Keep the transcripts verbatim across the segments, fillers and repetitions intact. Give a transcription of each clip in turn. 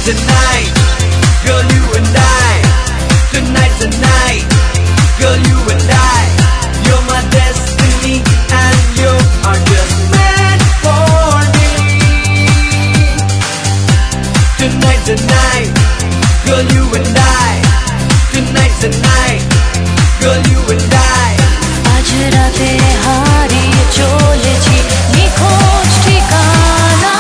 tonight, girl, you and I. Tonight, tonight, girl, you and I. You're my destiny, and you are just meant for me. Tonight, tonight, girl, you and I. Tonight, tonight, girl, you and I. आज राते हारिए चलेছি নিখোঁজ ঠিকানা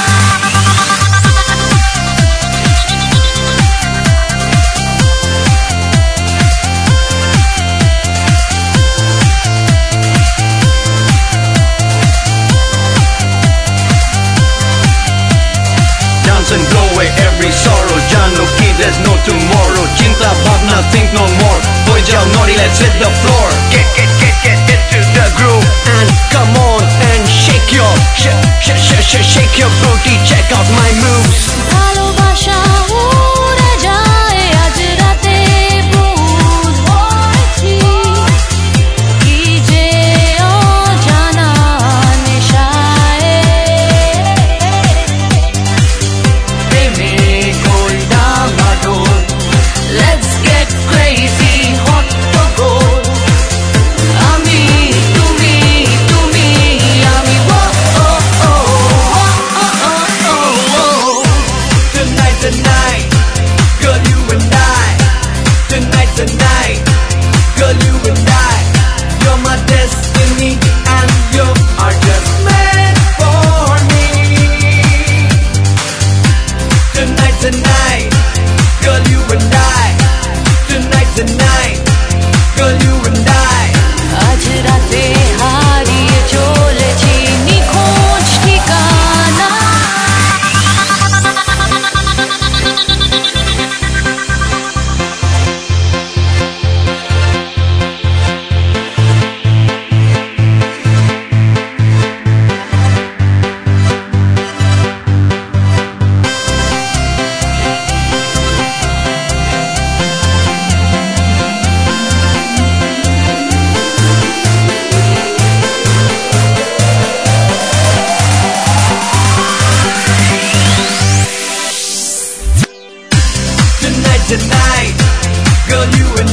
Dance and blow away every sorrow. Jano ki there's no tomorrow. Chinta bhavna, think no more. Boy jao naughty, let's hit the floor. Get, get, get, get into the groove. And come on and shake your, sh- sh- sh- sh- shake your booty. Check out my moves. ভালোবাসা উড়ে যায় আজ রাতে ভুল হয়েছি কি যে অজানা নেশায় প্রেমে গোলটা মাদল। Let's get crazy hot to go আমি তুমি তুমি আমি ও ও ও ও ও ও Tonight, tonight, girl, you and I. Tonight, tonight, girl, you and I. You're my destiny, and you are just meant for me. Tonight, tonight, girl, you and I. Tonight, tonight, girl, you and I. আজ রাতে হারিয়ে চলেছি নিখোঁজ ঠিকানা Tonight, tonight, girl, you and